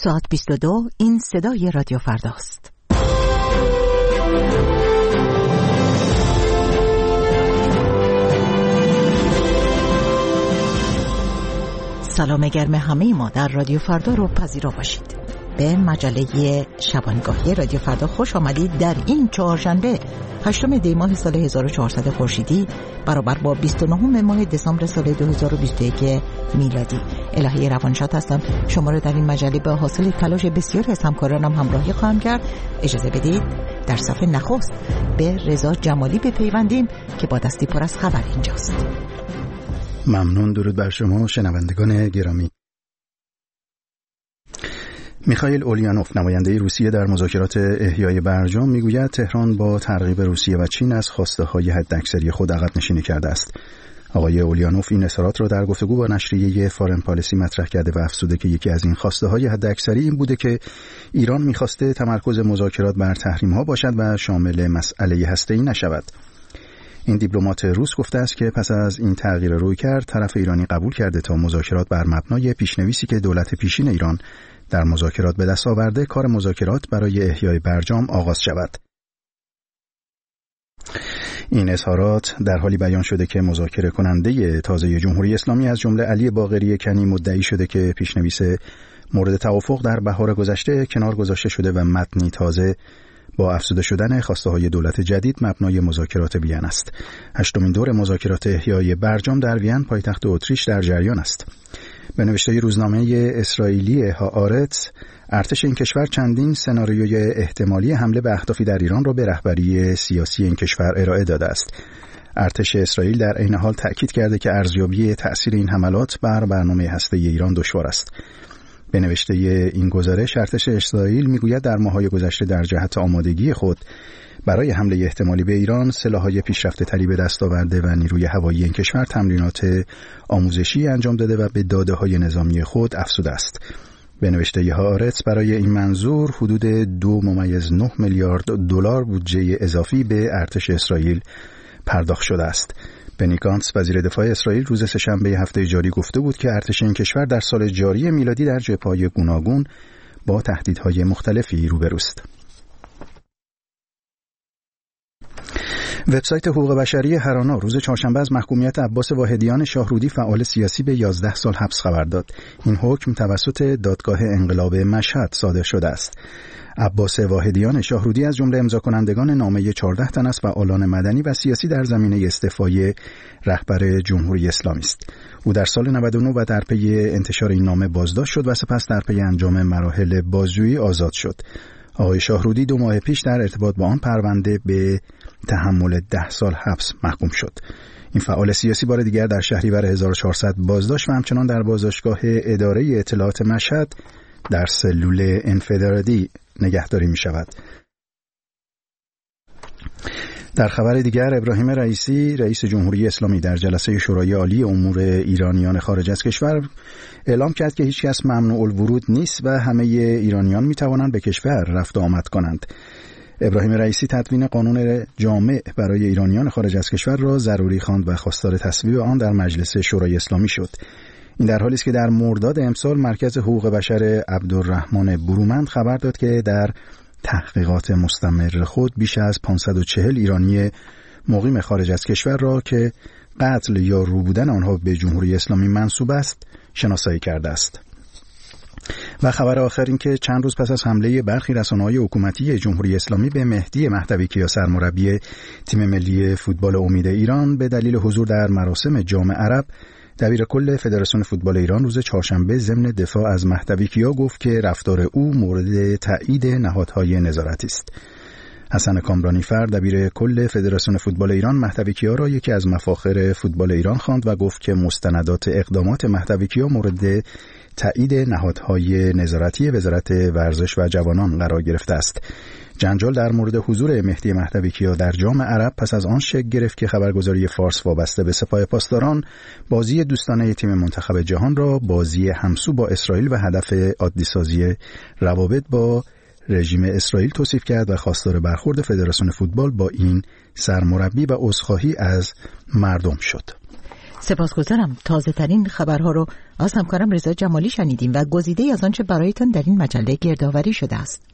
ساعت 22 این صدای رادیو فرداست. سلام گرم همه ما در رادیو فردا رو پذیرا باشید. به مجله شبانگاهی رادیو فردا خوش آمدید. در این چهارشنبه 8 دی ماه سال 1400 خورشیدی برابر با 29 ماه دسامبر سال 2021 میلادی. الهی روانشاد هستم. شما رو در این مجله به حاصل تلاش بسیاری از همکارانم همراهی خواهم کرد. اجازه بدید در صفحه نخست به رضا جمالی بپیوندیم که با دستی پر از خبر اینجاست. ممنون. درود بر شما شنوندگان گرامی. میخائیل اولینوف نماینده روسیه در مذاکرات احیای برجام میگوید تهران با ترغیب روسیه و چین از خواسته‌های حداکثری خود عقب نشینی کرده است. آقای اولینوف این اظهارات را در گفتگو با نشریه فارن پالیسی مطرح کرده و افزوده که یکی از این خواسته‌های حداکثری این بوده که ایران میخواسته تمرکز مذاکرات بر تحریم‌ها باشد و شامل مسئله هسته‌ای نشود. این دیپلمات روس گفته است که پس از این تغییر رویکرد طرف ایرانی قبول کرده تا مذاکرات بر مبنای پیشنویسی که دولت پیشین ایران در مذاکرات به دست آورده کار مذاکرات برای احیای برجام آغاز شود. این اظهارات در حالی بیان شده که مذاکره کننده تازه جمهوری اسلامی از جمله علی باقری کنی مدعی شده که پیشنویس مورد توافق در بهار گذشته کنار گذاشته شده و متنی تازه با افزوده شدن خواسته‌های دولت جدید مبنای مذاکرات وین است. 8مین دور مذاکرات احیای برجام در وین پایتخت اتریش در جریان است. به نوشته روزنامه اسرائیلی هآرتز، ارتش این کشور چندین سناریوی احتمالی حمله به اهدافی در ایران را به رهبری سیاسی این کشور ارائه داده است. ارتش اسرائیل در عین حال تأکید کرده که ارزیابی تأثیر این حملات بر برنامه هسته‌ای ایران دشوار است. به نوشته این گزارش ارتش اسرائیل میگوید در ماه‌های گذشته در جهت آمادگی خود برای حمله احتمالی به ایران سلاح‌های پیشرفته تری به دست آورده و نیروی هوایی این کشور تمرینات آموزشی انجام داده و به داده‌های نظامی خود افزوده است. به نوشته هآرتز برای این منظور حدود 2.9 میلیارد دلار بودجه اضافی به ارتش اسرائیل پرداخت شده است. بنی گانتس وزیر دفاع اسرائیل روز سه‌شنبه هفته جاری گفته بود که ارتش این کشور در سال جاری میلادی در جبهه‌های گوناگون با تهدیدهای مختلفی روبروست. وبسایت حقوق بشری هرانا روز چهارشنبه از محکومیت عباس واحدیان شاهرودی فعال سیاسی به 11 سال حبس خبر داد. این حکم توسط دادگاه انقلاب مشهد صادر شده است. عباس واحدیان شاهرودی از جمله امضا کنندگان نامه 14 تن از فعالان مدنی و سیاسی در زمینه استعفای رهبر جمهوری اسلامی است. او در سال 99 و در پی انتشار این نامه بازداشت شد و سپس در پی انجام مراحل بازجویی آزاد شد. آقای شاهرودی 2 ماه پیش در ارتباط با آن پرونده به تحمل 10 سال حبس محکوم شد. این فعال سیاسی بار دیگر در شهریور 1400 بازداشت و همچنان در بازداشتگاه اداره اطلاعات مشهد در سلول انفرادی نگهداری می شود. در خبر دیگر ابراهیم رئیسی رئیس جمهوری اسلامی در جلسه شورای عالی امور ایرانیان خارج از کشور اعلام کرد که هیچ کس ممنوع الورود نیست و همه ایرانیان می توانند به کشور رفت و آمد کنند. ابراهیم رئیسی تدوین قانون جامع برای ایرانیان خارج از کشور را ضروری خواند و خواستار تصویب آن در مجلس شورای اسلامی شد. این در حالی است که در مرداد امسال مرکز حقوق بشر عبدالرحمن برومند خبر داد که در تحقیقات مستمر خود بیش از 540 ایرانی مقیم خارج از کشور را که قتل یا رو بودن آنها به جمهوری اسلامی منسوب است شناسایی کرده است. و خبر آخر این که چند روز پس از حمله برخی رسانه‌های حکومتی جمهوری اسلامی به مهدی مهدوی کیا سرمربی تیم ملی فوتبال امید ایران به دلیل حضور در مراسم جام عرب، دبیر کل فدراسیون فوتبال ایران روز چهارشنبه ضمن دفاع از مهدوی کیا گفت که رفتار او مورد تایید نهادهای نظارتی است. حسن کامرانی فر دبیر کل فدراسیون فوتبال ایران مهدوی کیا را یکی از مفاخر فوتبال ایران خواند و گفت که مستندات اقدامات مهدوی کیا مورد تایید نهادهای نظارتی وزارت ورزش و جوانان قرار گرفته است. جنجال در مورد حضور مهدی مهدوی کیا در جام عرب پس از آن شکل گرفت که خبرگزاری فارس وابسته به سپاه پاسداران بازی دوستانه تیم منتخب جهان را بازی همسو با اسرائیل و هدف عادی سازی روابط با رژیم اسرائیل توصیف کرد و خواستار برخورد فدراسیون فوتبال با این سرمربی و عذرخواهی از مردم شد. سپاسگزارم. تازه ترین خبرها رو از همکارم رضا جمالی شنیدیم و گزیده از آنچه برایتان در این مجله گردآوری شده است.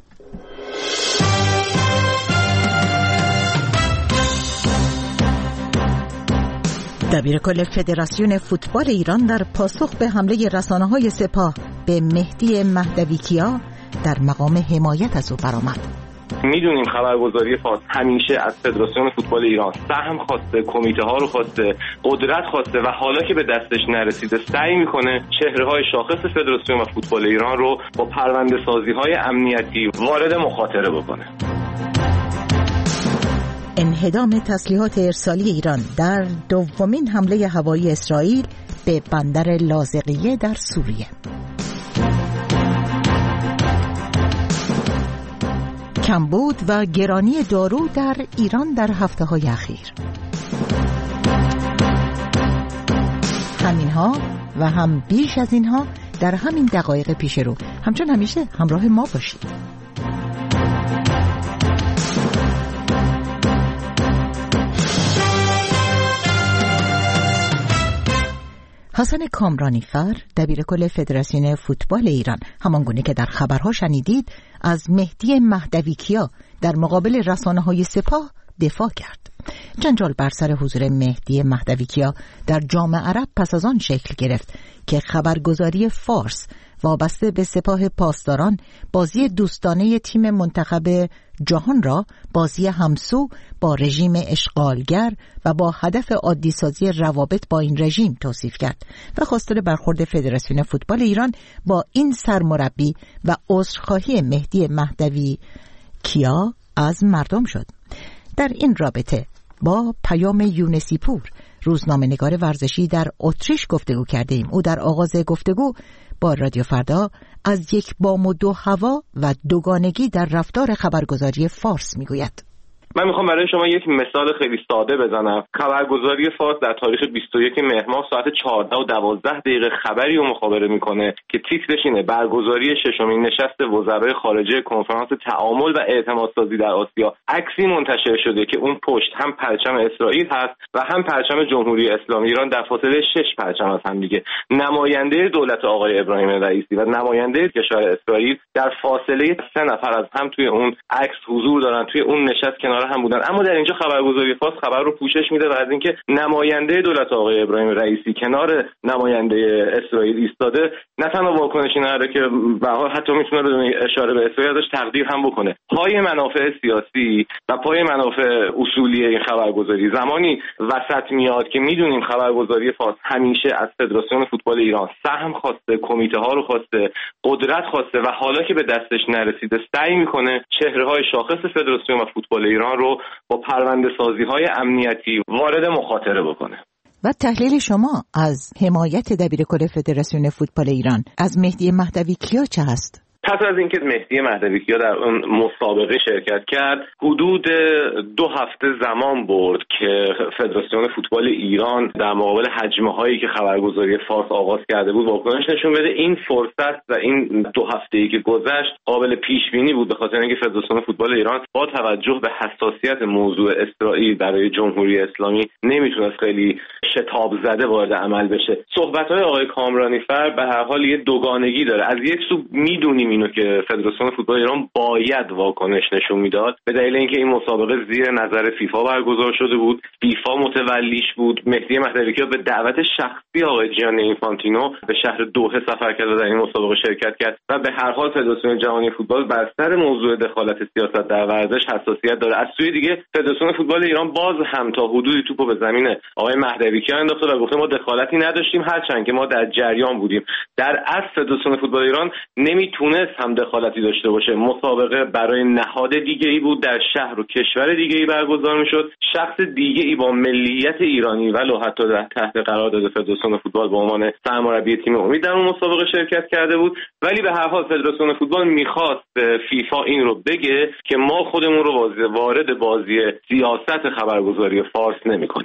دبیرکل فدراسیون فوتبال ایران در پاسخ به حمله رسانه‌های سپاه به مهدی مهدویکیا در مقام حمایت از او برآمد. میدونیم خبرگزاری فارس همیشه از فدراسیون فوتبال ایران سهم خواسته، کمیته ها رو خواسته، قدرت خواسته و حالا که به دستش نرسیده سعی میکنه چهره‌های شاخص فدراسیون و فوتبال ایران رو با پرونده سازی‌های امنیتی وارد مخاطره بکنه. انهدام تسلیحات ارسالی ایران در دومین حمله هوایی اسرائیل به بندر لاذقیه در سوریه. کمبود و گرانی دارو در ایران در هفته‌های اخیر. همینها و هم بیش از اینها در همین دقایق پیش رو. همچون همیشه همراه ما باشید. حسن کامرانیفر، دبیرکل فدراسیون فوتبال ایران، همانگونه که در خبرها شنیدید، از مهدی مهدویکیا در مقابل رسانه‌های سپاه دفاع کرد. جنجال بر سر حضور مهدی مهدویکیا در جام عرب پس از آن شکل گرفت که خبرگزاری فارس وابسته به سپاه پاسداران بازی دوستانه تیم منتخب جهان را بازی همسو با رژیم اشغالگر و با هدف عادی سازی روابط با این رژیم توصیف کرد و خواستار برخورد فدراسیون فوتبال ایران با این سرمربی و عذرخواهی مهدی مهدویکیا از مردم شد. در این رابطه با پیام یونسیپور، روزنامه‌نگار ورزشی در اتریش گفتگو کردیم. او در آغاز گفتگو با رادیو فردا از یک بام و دو هوا و دوگانگی در رفتار خبرگزاری فارس میگوید. من میخوام برای شما یک مثال خیلی ساده بزنم. خبرگزاری فارس در تاریخ 21 مهر ماه ساعت 14:12 خبری رو مخابره میکنه که تیترش اینه: برگزاری ششمین نشست وزرای خارجه کنفرانس تعامل و اعتمادسازی در آسیا. عکسی منتشر شده که اون پشت هم پرچم اسرائیل هست و هم پرچم جمهوری اسلامی ایران در فاصله 6 پرچم از هم دیگه. نماینده دولت آقای ابراهیم رئیسی و نماینده کشور اسرائیل در فاصله 3 نفر از هم توی اون عکس حضور دارن، توی اون نشست کنار هم بودن. اما در اینجا خبرگزاری فارس خبر رو پوشش میده و از اینکه نماینده دولت آقای ابراهیم رئیسی کنار نماینده اسرائیل ایستاده، نه تنها واکنشی نداره که به حال حتی میتونه بدون اشاره به اسرائیل ازش تقدیر هم بکنه. پای منافع سیاسی و پای منافع اصولی این خبرگزاری زمانی وسط میاد که میدونیم خبرگزاری فارس همیشه از فدراسیون فوتبال ایران سهم خواسته، کمیته ها رو خواسته، قدرت خواسته و حالا که به دستش نرسیده سعی میکنه چهره‌های شاخص فدراسیون و فوتبال ایران رو با پرونده سازی‌های امنیتی وارد مخاطره بکنه. و تحلیل شما از حمایت دبیرکل فدراسیون فوتبال ایران از مهدی مهدویکیا چه هست؟ پس از اینکه مهدی مهدویکیا در اون مسابقه شرکت کرد، حدود 2 هفته زمان برد که فدراسیون فوتبال ایران در مقابل هجمه‌هایی که خبرگزاری فارس آغاز کرده بود واکنش نشون بده. این فرصت و این 2 هفته‌ای که گذشت قابل پیش بینی بود، به خاطر اینکه فدراسیون فوتبال ایران با توجه به حساسیت موضوع اسرائیل برای جمهوری اسلامی نمیتونست خیلی شتاب زده وارد عمل بشه. صحبت‌های آقای کامرانیفر به هر حال یه دوگانگی داره. از یک سو میدونیم اینو که فدراسیون فوتبال ایران باید واکنش نشون میداد به دلیل اینکه این مسابقه زیر نظر فیفا برگزار شده بود، فیفا متولیش بود. مهدی مهدویکیا به دعوت شخصی آقای جیانی اینفانتینو به شهر دوحه سفر کرد و در این مسابقه شرکت کرد و به هر حال فدراسیون جهانی فوتبال بر سر موضوع دخالت سیاست در ورزش حساسیت داره. از سوی دیگه فدراسیون فوتبال ایران باز هم تا حدودی توپو به زمین آقای مهدویکیا انداخت و گفت ما دخالتی نداشتیم، هرچند که ما در جریان بودیم. در اصل فدراسیون فوتبال ایران نمیتونه هم دخالتی داشته باشه. مسابقه برای نهاد دیگه‌ای بود، در شهر و کشور دیگه‌ای برگزار میشد. شخص دیگه‌ای با ملیت ایرانی ولو حتی تحت قرارداد فدراسیون فوتبال به عنوان سرمربی تیم امید در اون مسابقه شرکت کرده بود، ولی به هر حال فدراسیون فوتبال میخواست فیفا این رو بگه که ما خودمون رو وارد بازی سیاست خبرگزاری فارس نمی‌کنیم.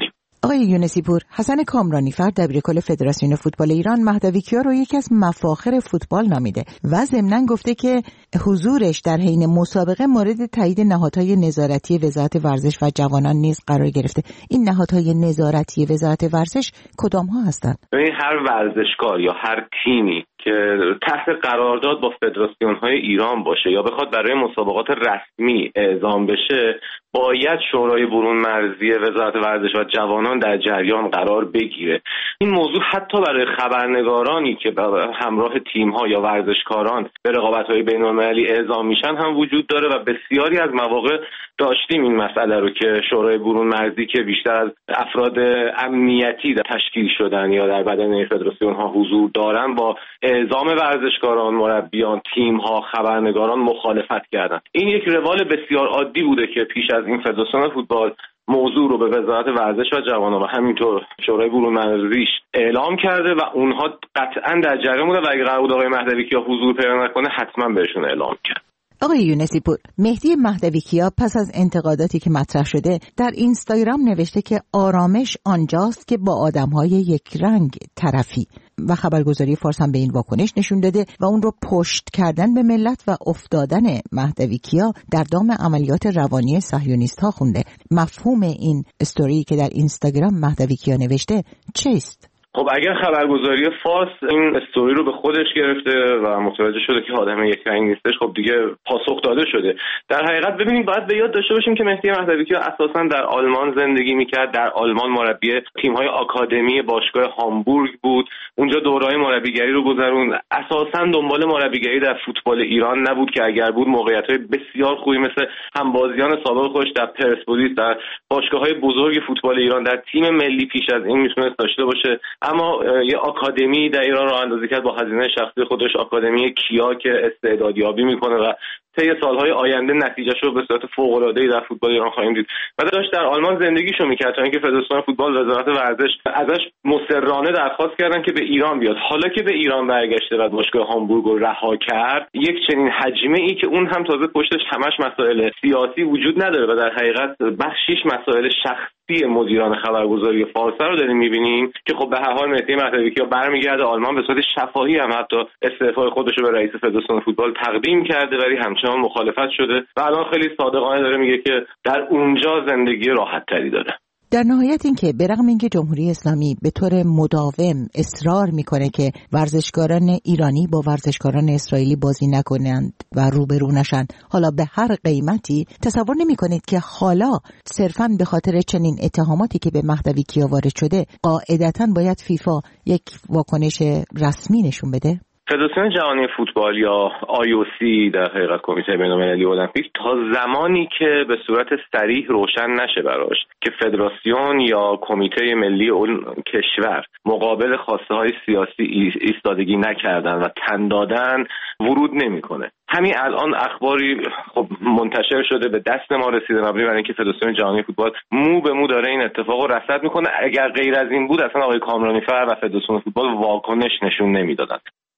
آقای یونسی پور، حسن کامرانیفر دبیرکل فدراسیون فوتبال ایران مهدوی کیا رو یکی از مفاخر فوتبال نامیده و ضمناً گفته که حضورش در حین مسابقه مورد تایید نهادهای نظارتی وزارت ورزش و جوانان نیز قرار گرفته. این نهادهای نظارتی وزارت ورزش کدام ها هستند؟ هر ورزشکار یا هر تیمی که تحت قرارداد با فدراسیون‌های ایران باشه یا بخواد برای مسابقات رسمی اعزام بشه، باید شورای برون مرزی وزارت ورزش و جوانان در جریان قرار بگیره. این موضوع حتی برای خبرنگارانی که همراه تیم‌ها یا ورزشکاران به رقابت‌های بین‌المللی اعزام میشن هم وجود داره و بسیاری از مواقع داشتیم این مسئله رو که شورای برون مرزی که بیشتر از افراد امنیتی در تشکیل شدن یا در بدن فدراسیون‌ها حضور دارن با اعزام ورزشکاران، مربیان، تیم‌ها، خبرنگاران مخالفت کردن. این یک روال بسیار عادی بوده که پیش از این فدراسیون فوتبال موضوع رو به وزارت ورزش و جوانان و همینطور شورای برون مرزیش اعلام کرده و اونها قطعاً در جریان بودن و اگه قرار بود آقای مهدوی کیا حضور پیدا نکنه حتما بهشون اعلام کرد. آقای یونسی پور، مهدی مهدوی کیا پس از انتقاداتی که مطرح شده در اینستاگرام نوشته که آرامش آنجاست که با آدم‌های یک رنگ طرفی و خبرگزاری فارس هم به این واکنش نشون داده و اون رو پشت کردن به ملت و افتادن مهدوی کیا در دام عملیات روانی صهیونیست‌ها خونده. مفهوم این استوری که در اینستاگرام مهدوی کیا نوشته چیست؟ خب اگر خبرگزاری فارس این استوری رو به خودش گرفته و متوجه شده که آدم یک رنگ نیستش، خب دیگه پاسخ داده شده. در حقیقت ببینید باید به یاد داشته باشیم که مهدی مهدوی کیا اساساً در آلمان زندگی میکرد، در آلمان مربی تیم‌های آکادمی باشگاه هامبورگ بود، اونجا دوره‌های مربیگری رو گذروند. اساساً دنبال مربیگری در فوتبال ایران نبود که اگر بود موقعیت‌های بسیار خوبی مثل همبازیان سابق خودش در پرسپولیس، در باشگاه‌های بزرگ فوتبال ایران، در تیم ملی پیش از این میتونست داشته باشه. اما یه آکادمی در ایران راه اندازی کرد با هزینه شخصی خودش، آکادمی کیا که استعدادیابی میکنه و طی سالهای آینده نتیجه‌شو به صورت فوق‌العاده‌ای در فوتبال ایران خواهیم دید. و داشت در آلمان زندگیشو میکرد تا اینکه فدراسیون فوتبال و وزارت ورزش ازش مصرانه درخواست کردن که به ایران بیاد. حالا که به ایران برگشته و باشگاه هامبورگ رو رها کرد، یک چنین حجمه ای که اون هم تازه پشتش همش مسائل سیاسی وجود نداره و در حقیقت بخشیش مسائل شخصی مدیران خبرگزاری فارس رو داریم می‌بینیم که خب به هر حال مهدی مهدوی کیا برمیگرده آلمان به صورت شفاهی هم حتی استعفای خودش رو به رئیس فدراسیون فوتبال تقدیم کرده ولی همچنان مخالفت شده و الان خیلی صادقانه داره میگه که در اونجا زندگی راحت تری داره. در نهایت این که برغم اینکه جمهوری اسلامی به طور مداوم اصرار میکنه که ورزشکاران ایرانی با ورزشکاران اسرائیلی بازی نکنند و روبرو نشن، حالا به هر قیمتی، تصور نمیکنید که حالا صرفاً به خاطر چنین اتهاماتی که به مهدوی کیا وارد شده قاعدتاً باید فیفا یک واکنش رسمی نشون بده؟ فدراسیون جهانی فوتبال یا IOC در حقیقت کمیته بین‌المللی المپیک تا زمانی که به صورت صریح روشن نشه براش که فدراسیون یا کمیته ملی اون کشور مقابل خواسته های سیاسی ایستادگی نکردن و تن دادن ورود نمیکنه. همین الان اخباری خب منتشر شده به دست ما رسیده مبنی بر اینکه فدراسیون جهانی فوتبال مو به مو داره این اتفاق رو رصد میکنه. اگر غیر از این بود اصلا آقای کامرانیفر و فدراسیون فوتبال واکنش نشون نمیدادن.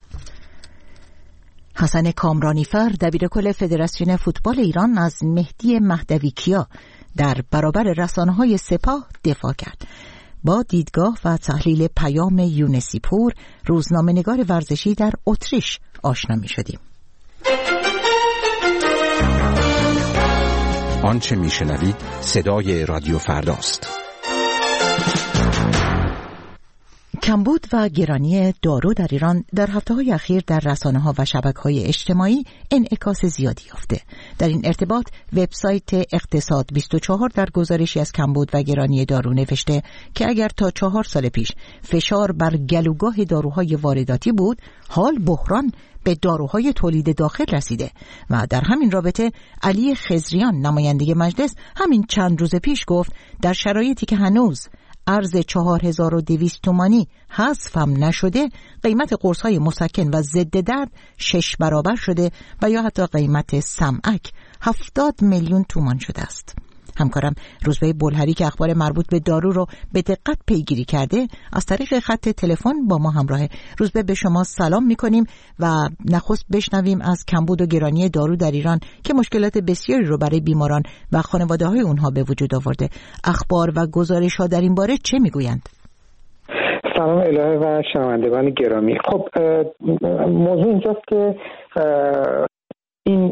حسن کامرانیفر دبیرکل فدراسیون فوتبال ایران از مهدی مهدوی کیا در برابر رسانه‌های سپاه دفاع کرد. با دیدگاه و تحلیل پیام یونسی پور، روزنامه‌نگار ورزشی در اتریش آشنا می‌شدیم. آنچه می‌شنوید صدای رادیو فرداست. کمبود و گرانی دارو در ایران در هفته‌های اخیر در رسانه‌ها و شبکه‌های اجتماعی انعکاس زیادی یافته. در این ارتباط وبسایت اقتصاد 24 در گزارشی از کمبود و گرانی دارو نوشته که اگر تا 4 سال پیش فشار بر گلوگاه داروهای وارداتی بود، حال بحران به داروهای تولید داخل رسیده و در همین رابطه علی خضریان نماینده مجلس همین چند روز پیش گفت در شرایطی که هنوز ارز 4200 تومانی حذف هم نشده، قیمت قرص‌های مسکن و ضد درد 6 برابر شده و یا حتی قیمت سمعک 70 میلیون تومان شده است. همکارم روزبه بلهری که اخبار مربوط به دارو رو به دقت پیگیری کرده از طریق خط تلفن با ما همراهه. روزبه، به شما سلام میکنیم و نخست بشنویم از کمبود و گرانی دارو در ایران که مشکلات بسیاری رو برای بیماران و خانواده‌های اونها به وجود آورده. اخبار و گزارش‌ها در این باره چه میگویند؟ سلام الهه و شنوندگان گرامی. خب موضوع اینجاست که این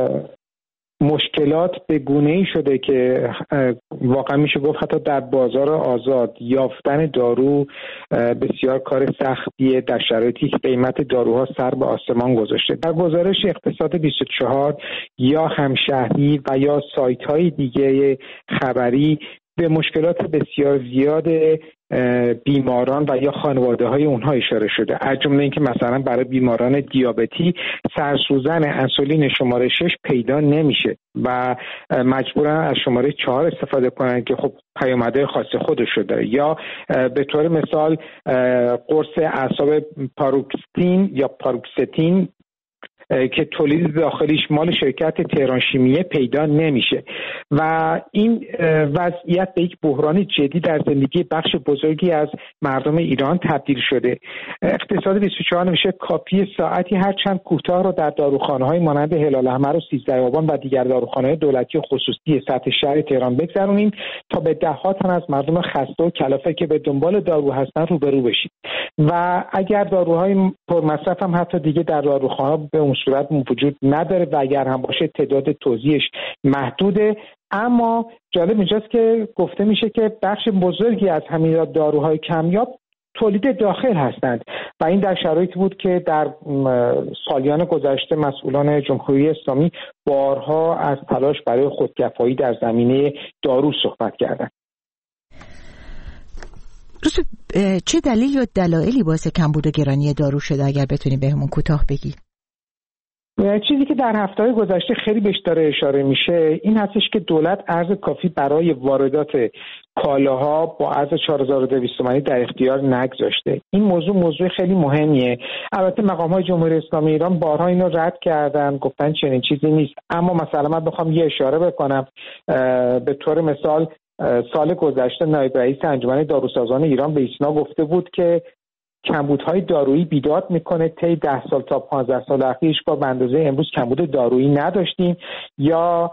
مشکلات به گونه‌ای شده که واقعا میشه گفت حتی در بازار آزاد یافتن دارو بسیار کار سختیه در شرایطی که قیمت داروها سر به آسمان گذاشته. در گزارش اقتصاد 24 یا همشهری و یا سایت‌های دیگه خبری به مشکلات بسیار زیاد بیماران و یا خانواده‌های اونها اشاره شده، از جمله اینکه مثلا برای بیماران دیابتی سرسوزن انسولین شماره 6 پیدا نمیشه و مجبورن از شماره 4 استفاده کنن که خب پیامدهای خاص خودش رو داره. یا به طور مثال قرص اعصاب پاروکستین یا پاروکستین که تولید داخلیش مال شرکت تهران شیمیه پیدا نمیشه و این وضعیت به یک بحران جدی در زندگی بخش بزرگی از مردم ایران تبدیل شده. اقتصاد 24 نوشته کافی ساعتی هر چند کوتاه رو در داروخانه‌های مانند هلال احمر و 13 آبان و دیگر داروخانه‌های دولتی و خصوصی سطح شهر تهران بگذرونیم تا به ده‌ها تن از مردم خسته و کلافه که به دنبال دارو هستن روبرو بشیم و اگر داروهای پرمصرف هم حتی دیگه در داروخانه‌ها به اون صورت وجود نداره و اگر هم باشه تعداد توزیعش محدوده. اما جالب اینجاست که گفته میشه که بخش بزرگی از همین داروهای کمیاب تولید داخل هستند و این در شرایطی بود که در سالیان گذشته مسئولان جمهوری اسلامی بارها از تلاش برای خودکفایی در زمینه دارو صحبت کردند. چه دلیل یا دلایلی باعث کمبود و گرانی دارو شده؟ اگر بتونی بهمون کوتاه بگی. چیزی که در هفته‌های گذشته خیلی بهش داره اشاره میشه این هستش که دولت ارز کافی برای واردات کالاها با ارز 4200 تومانی در اختیار نگذاشته. این موضوع خیلی مهمیه. البته مقام‌های جمهوری اسلامی ایران بارها اینو رد کردن، گفتن چنین چیزی نیست. اما مثلا من بخوام یه اشاره بکنم، به طور مثال سال گذشته نایب رئیس انجمن داروسازان ایران به ایسنا گفته بود که کمبودهای دارویی بیداد میکنه، طی 10 سال تا 15 سال اخیر هیچ بار به اندازه امروز کمبود دارویی نداشتیم. یا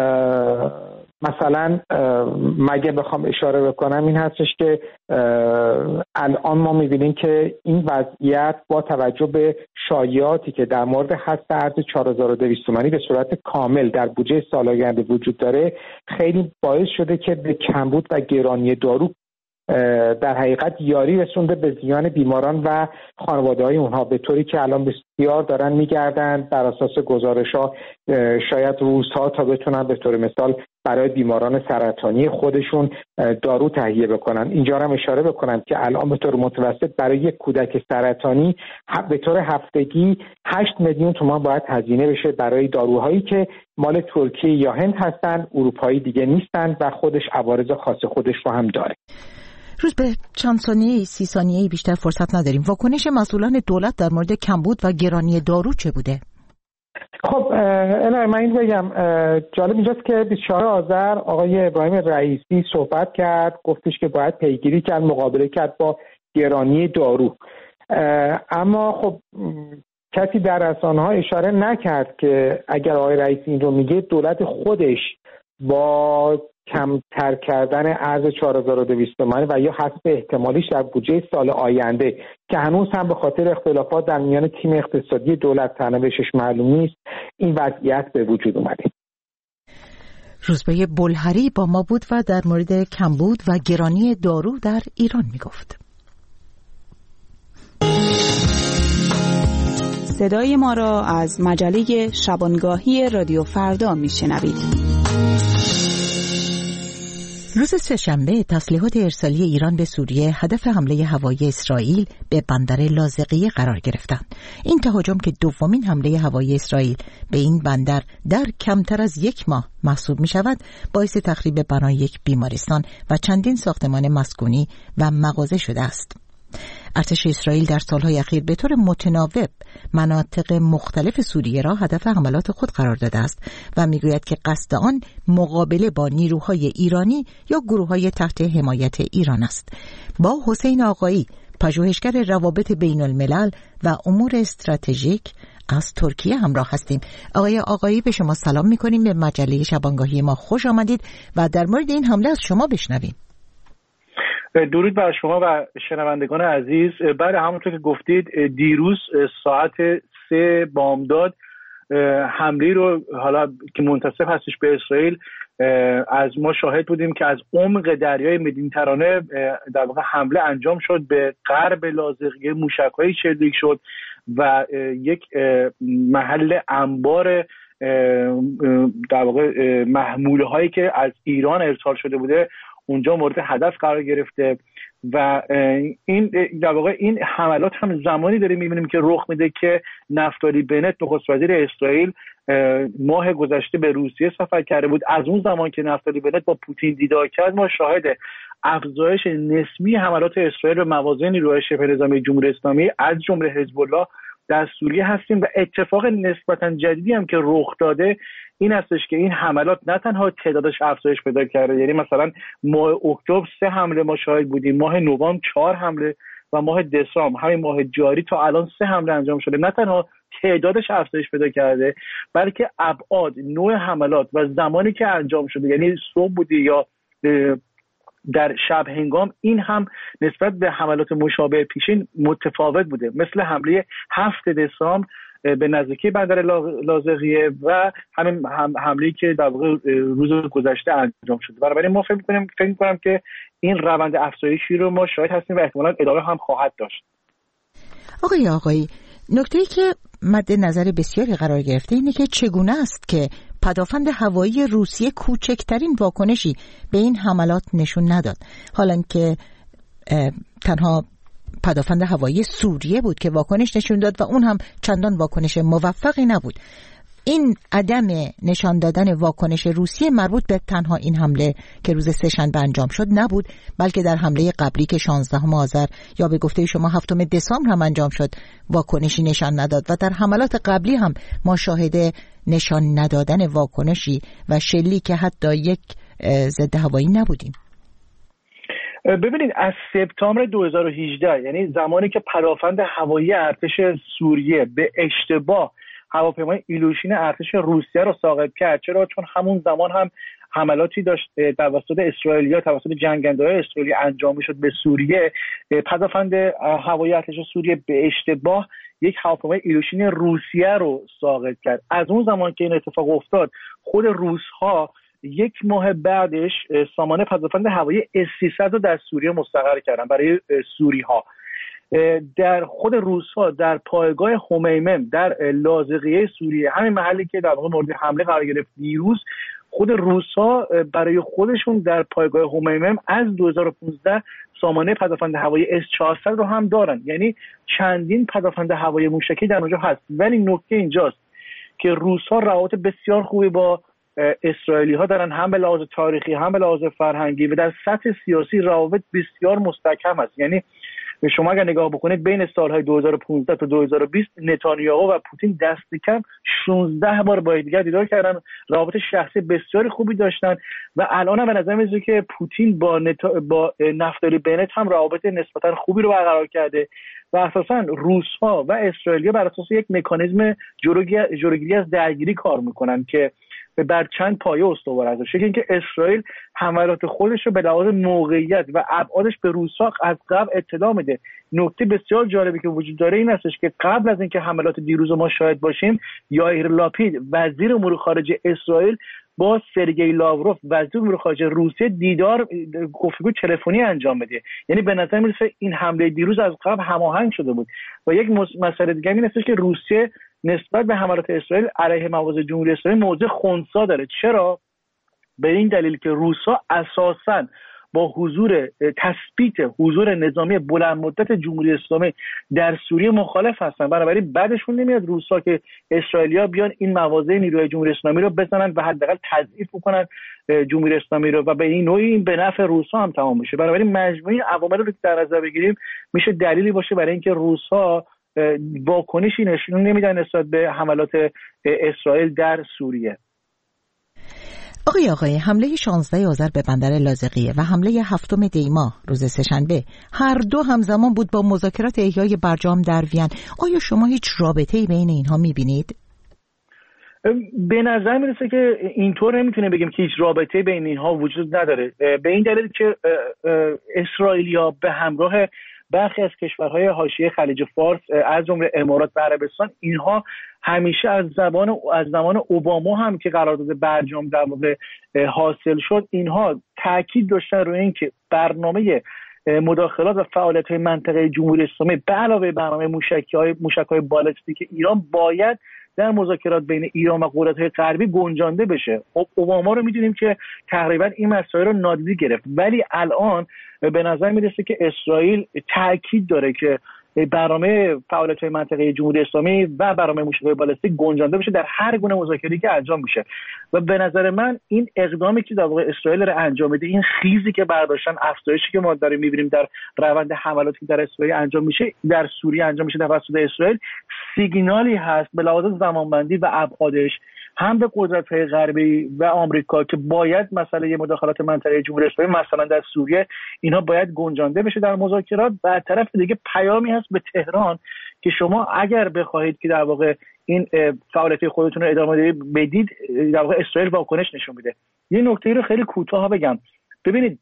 مثلا مگه بخوام اشاره بکنم این هستش که الان ما میبینیم که این وضعیت با توجه به شایعاتی که در مورد حذف ارز 4200 تومانی به صورت کامل در بودجه سال آینده وجود داره خیلی باعث شده که به کمبود و گرانی دارو در حقیقت یاری رسونده به زیان بیماران و خانواده‌های اونها، به طوری که الان بسیار دارن میگردن بر اساس گزارش‌ها شاید روزها تا بتونن به طور مثال برای بیماران سرطانی خودشون دارو تهیه بکنن. اینجا هم اشاره بکنم که الان به طور متوسط برای یک کودک سرطانی به طور هفتگی 8 میلیون تومان باید هزینه بشه برای داروهایی که مال ترکیه یا هند هستن، اروپایی دیگه نیستن و خودش عوارض خاص خودش رو هم داره. روز به چند ثانیه 30 ثانیه بیشتر فرصت نداریم. واکنش مسئولان دولت در مورد کمبود و گرانی دارو چه بوده؟ خب من این بگم جالب اینجاست که 24 آذر آقای ابراهیم رئیسی صحبت کرد، گفتش که باید پیگیری کرد، مقابله کرد با گرانی دارو. اما خب کسی در رسانه‌ها اشاره نکرد که اگر آقای رئیسی این رو میگه دولت خودش با کمتر کردن ارز 4200 تومانی و یا حذف احتمالیش در بودجه سال آینده که هنوز هم به خاطر اختلافات در میان تیم اقتصادی دولت سرنوشتش معلوم نیست این وضعیت به وجود اومده. روزبه بلهری با ما بود و در مورد کمبود و گرانی دارو در ایران میگفت. صدای ما را از مجله شبانگاهی رادیو فردا میشنوید. روز سه‌شنبه تسلیحات ارسالی ایران به سوریه هدف حمله هوایی اسرائیل به بندر لاذقیه قرار گرفتند. این تهاجم که دومین حمله هوایی اسرائیل به این بندر در کمتر از 1 ماه محسوب می شود، باعث تخریب بنای یک بیمارستان و چندین ساختمان مسکونی و مغازه شده است. ارتش اسرائیل در سالهای اخیر به طور متناوب مناطق مختلف سوریه را هدف حملات خود قرار داده است و میگوید که قصد آن مقابله با نیروهای ایرانی یا گروه‌های تحت حمایت ایران است. با حسین آقایی، پژوهشگر روابط بین الملل و امور استراتژیک از ترکیه همراه هستیم. آقای آقایی، به شما سلام می‌کنیم، به مجله شبانگاهی ما خوش آمدید و در مورد این حمله از شما بشنویم. درود بر شما و شنوندگان عزیز. بله، همونطور که گفتید دیروز ساعت 3 بامداد حمله رو حالا که منتسب هستش به اسرائیل از ما شاهد بودیم که از عمق دریای مدیترانه در واقع حمله انجام شد به غرب لاذقیه. موشک‌های شلیک شد و یک محل انبار در واقع محموله هایی که از ایران ارسال شده بوده اونجا مورد هدف قرار گرفته و این در واقع این حملات هم زمانی داریم می‌بینیم که رخ میده که نفتالی بنت، نخست وزیر اسرائیل، ماه گذشته به روسیه سفر کرده بود. از اون زمان که نفتالی بنت با پوتین دیدار کرد ما شاهد افزایش نسبی حملات اسرائیل به مواضع نیروهای شبه نظامی جمهوری اسلامی از جمله حزب الله در سوریه هستیم و اتفاق نسبتاً جدیدی هم که رخ داده این هستش که این حملات نه تنها تعدادش افزایش پیدا کرده، یعنی مثلا ماه اکتبر 3 حمله ما شاهد بودیم، ماه نوامبر 4 حمله و ماه دسامبر همین ماه جاری تا الان 3 حمله انجام شده. نه تنها تعدادش افزایش پیدا کرده بلکه ابعاد، نوع حملات و زمانی که انجام شده، یعنی صبح بوده یا در شب هنگام، این هم نسبت به حملات مشابه پیشین متفاوت بوده، مثل حمله 7 دسامبر به نزدیکی بندر لاذقیه و همین حمله‌ای که در واقع روز گذشته انجام شده. بنابراین ما فکر می‌کنم که این روند افزایشی رو ما شاهد هستیم و احتمالاً ادامه هم خواهد داشت. آقایی، نکته‌ای که مد نظر بسیاری قرار گرفته اینه که چگونه است که پدافند هوایی روسیه کوچکترین واکنشی به این حملات نشون نداد، حالا که تنها پدافند هوایی سوریه بود که واکنش نشون داد و اون هم چندان واکنش موفقی نبود. این عدم نشان دادن واکنش روسیه مربوط به تنها این حمله که روز سه‌شنبه انجام شد نبود، بلکه در حمله قبلی که 16 آذر یا به گفته شما 7 دسامبر هم انجام شد واکنشی نشان نداد و در حملات قبلی هم ما شاهد نشان ندادن واکنشی و شلیک حتی یک ضد هوایی نبودیم. ببینید، از سپتامبر 2018 یعنی زمانی که پدافند هوایی ارتش سوریه به اشتباه هواپیمای ایلوشین ارتش روسیه رو ساقط کرد، چرا؟ چون همون زمان هم حملاتی داشت توسط اسرائیلیا، توسط جنگنده‌های اسرائیلی انجام می‌شد به سوریه. پدافند هوایی ارتش سوریه به اشتباه یک هواپیمای ایلوشین روسیه رو ساقط کرد. از اون زمان که این اتفاق افتاد، خود روس‌ها 1 ماه بعدش سامانه پدافند هوایی S-300 رو در سوریه مستقر کردن برای سوری‌ها. در خود روس‌ها در پایگاه همیمم در لاذقیه سوریه، همین محلی که در واقع مورد حمله قرار گرفت دیروز، خود روس‌ها برای خودشون در پایگاه همیمم از 2015 سامانه پدافند هوایی S-400 رو هم دارن، یعنی چندین پدافند هوایی موشکی در اونجا هست. ولی نکته اینجاست که روس‌ها روابط بسیار خوبی با اسرائیلی ها دارن، هم به لحاظ تاریخی هم به لحاظ فرهنگی و در سطح سیاسی روابط بسیار مستحکم است. یعنی شما اگر نگاه بکنید بین سالهای 2015 تا 2020 نتانیاهو و پوتین دست کم 16 بار با یکدیگر دیدار کردن، روابط شخصی بسیار خوبی داشتن و الان هم به نظر میاد که پوتین با نفتالی بنت هم روابط نسبتا خوبی رو برقرار کرده و اساساً روس‌ها و اسرائیلیا بر اساس یک مکانیزم جلوگیری از درگیری کار میکنن که بر چند پایه استوار است. یکی اینکه اسرائیل حملات خودش رو به لحاظ موقعیت و ابعادش به روس‌ها از قبل اطلاع میده. نکته بسیار جالبی که وجود داره این هستش که قبل از اینکه حملات دیروز ما شاهد باشیم، یائیر لاپید وزیر امور خارجه اسرائیل با سرگئی لاوروف وزیر امور خارجه روسیه گفتگو تلفنی انجام بده. یعنی به نظر میرسه این حمله دیروز از قبل هماهنگ شده بود. و یک مسئله دیگه این هستش که روسیه نسبت به حملات اسرائیل علیه مواضع جمهوری اسلامی موضع خنثی داره. چرا؟ به این دلیل که روس‌ها اساساً با تثبیت حضور نظامی بلند مدت جمهوری اسلامی در سوریه مخالف هستن. بنابراین بعدشون نمیاد روسا که اسرائیلیا بیان این مواضع نیروی جمهوری اسلامی رو بزنن و حداقل تضعیف کنن جمهوری اسلامی رو و به این نوعی این به نفع روسا هم تمام میشه. بنابراین مجموعه عوامل رو در نظر بگیریم میشه دلیلی باشه برای اینکه روسا واکنشی نشون نمیدن نسبت به حملات اسرائیل در سوریه. آقای حمله 16 آذر به بندر لاذقیه و حمله 7 دی ماه روز سه‌شنبه هر دو همزمان بود با مذاکرات احیای برجام در وین. آیا شما هیچ رابطه‌ای بین اینها می‌بینید؟ به نظر میرسه که اینطور نمیتونه بگیم که هیچ رابطه‌ای بین اینها وجود نداره، به این دلیل که اسرائیلیا به همراه برخی از کشورهای حاشیه خلیج فارس از جمله امارات و عربستان، اینها همیشه از زمان اوباما هم که قرارداد برجام در واقع حاصل شد، اینها تاکید داشتن روی این که برنامه مداخلات و فعالیت‌های منطقه جمهوری اسلامی به علاوه برنامه موشک‌های بالستیک ایران باید در مذاکرات بین ایران و قدرت‌های غربی گنجانده بشه. اوباما رو می‌دونیم که تقریبا این مسائل رو نادیده گرفت، ولی الان به نظر میرسه که اسرائیل تاکید داره که برنامه فعالیت‌های منطقه جمهوری اسلامی و برنامه موشک‌های بالستیک گنجانده بشه در هر گونه مذاکره‌ای که انجام میشه. و به نظر من این اقدامی که در واقع اسرائیل رو انجام میده، این خیزی که برداشتن، افزایشی که ما داریم می‌بینیم در روند حملاتی که در اسرائیل انجام میشه، در سوریه انجام میشه توسط اسرائیل، سیگنالی هست به لحاظ زمانبندی و ابعادش هم به قدرت‌های غربی و آمریکا که باید مسئله مداخلات منطقه جمهوری اسلامی مثلا در سوریه اینها باید گنجانده بشه در مذاکرات. و از طرف دیگه پیامی هست به تهران که شما اگر بخواهید که در واقع این فعالیت خودتون رو ادامه بدید، در واقع اسرائیل واکنش نشون میده. یه نکته رو خیلی کوتاه بگم. ببینید،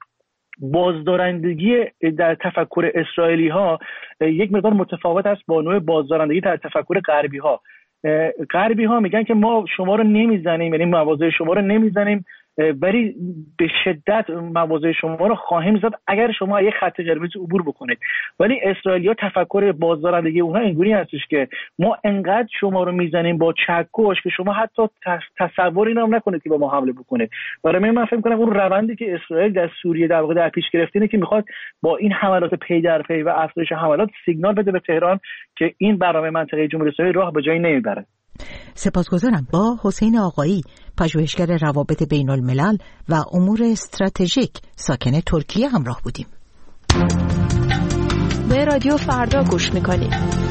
بازدارندگی در تفکر اسرائیلی ها یک مقدار متفاوت است با نوع بازدارندگی در تفکر غربی ها. غربی ها میگن که ما شما رو نمیزنیم، یعنی مواضع شما رو نمیزنیم، ولی به شدت مواضع شما رو خواهیم زد اگر شما یک خط قرمز عبور بکنید. ولی اسرائیلیا تفکر بازدارندگی اونها اینگونه هستش که ما انقدر شما رو میزنیم با چکش که شما حتی تصور این هم نکنید که با ما حمله بکنید. برای من فکر می‌کنم اون روندی که اسرائیل در سوریه در واقع در پیش گرفته اینه که میخواد با این حملات پی در پی و افزایش حملات سیگنال بده به تهران که این برنامه منطقه جمهوری اسلامی راه به جایی نمیبره. سپاسگزارم. با حسین آقایی، پژوهشگر روابط بین الملل و امور استراتژیک ساکن ترکیه همراه بودیم. به رادیو فردا گوش میکنید.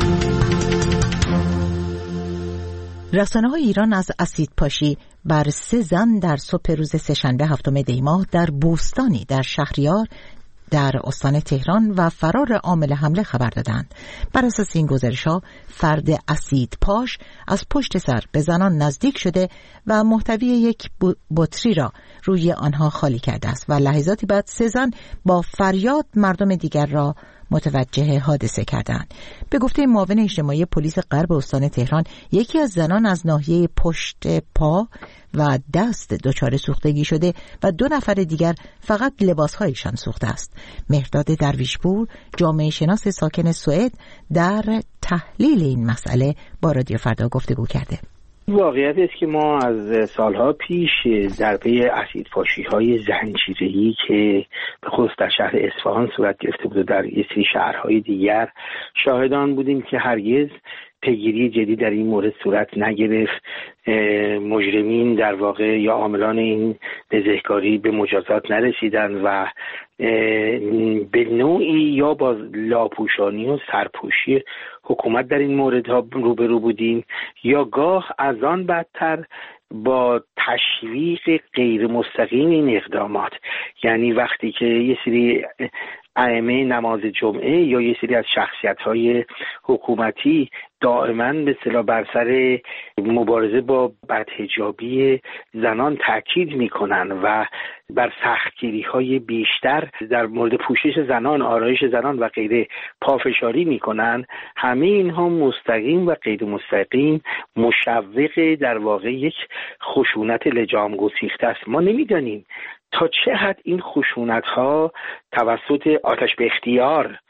رسانه‌های ایران از اسیدپاشی بر 3 زن در صبح روز سه‌شنبه 7 دی ماه در بوستانی در شهریار در استان تهران و فرار عامل حمله خبر دادند. بر اساس این گزارش‌ها فرد اسیدپاش از پشت سر به زنان نزدیک شده و محتوی یک بطری را روی آنها خالی کرده است و لحظاتی بعد 3 زن با فریاد مردم دیگر را متوجه حادثه کردند. به گفته معاون اجتماعی پلیس غرب استان تهران، یکی از زنان از ناحیه پشت پا و دست دچار سوختگی شده و 2 نفر دیگر فقط لباسهایشان سوخته است. مهرداد درویشپور، جامعه شناس ساکن سوئد، در تحلیل این مسئله با رادیو فردا گفتگو کرده. واقعیت است که ما از سالها پیش در پی اسیدپاشی‌های زنجیره‌ای که به خصوص در شهر اصفهان صورت گرفته بود و در یه سری شهرهای دیگر شاهدان بودیم که هرگز پیگیری جدی در این مورد صورت نگرفت. مجرمین در واقع یا عاملان این بزهکاری به مجازات نرسیدن و به نوعی یا با لاپوشانی و سرپوشی حکومت در این موردها روبرو بودیم، یا گاه از آن بدتر با تشویق غیر مستقیم این اقدامات. یعنی وقتی که یه سری ائمه نماز جمعه یا یه سری از شخصیت‌های حکومتی دائما به اصطلاح بر سر مبارزه با بدحجابی زنان تاکید میکنن و بر سختگیری‌های بیشتر در مورد پوشش زنان، آرایش زنان و غیره پافشاری میکنن، همه اینها مستقیم و غیر مستقیم مشوق در واقع یک خشونت لجام گسیخته است. ما نمیدانیم تا چه حد این خشونت‌ها توسط آتش به اختیار